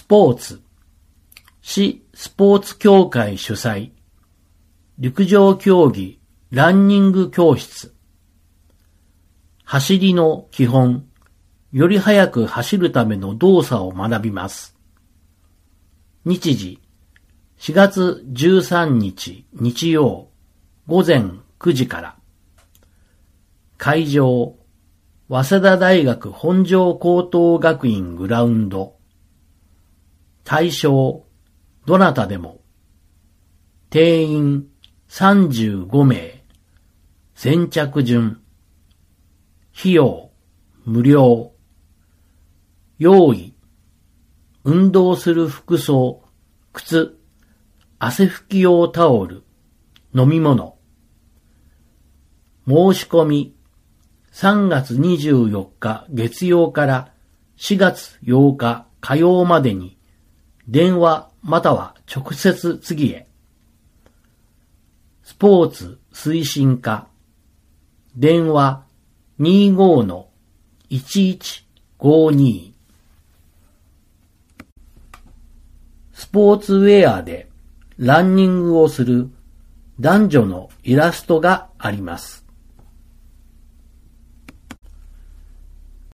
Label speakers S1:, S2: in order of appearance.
S1: ポーツ、市スポーツ協会主催、陸上競技ランニング教室、走りの基本、より速く走るための動作を学びます。日時、4月13日日曜午前9時から。会場、早稲田大学本庄高等学院グラウンド。対象、どなたでも。定員35名。先着順。費用、無料。用意、運動する服装、靴、汗拭き用タオル、飲み物。申し込み、3月24日月曜から4月8日火曜までに、電話または直接次へ。スポーツ推進課、電話25-1152。スポーツウェアでランニングをする男女のイラストがあります。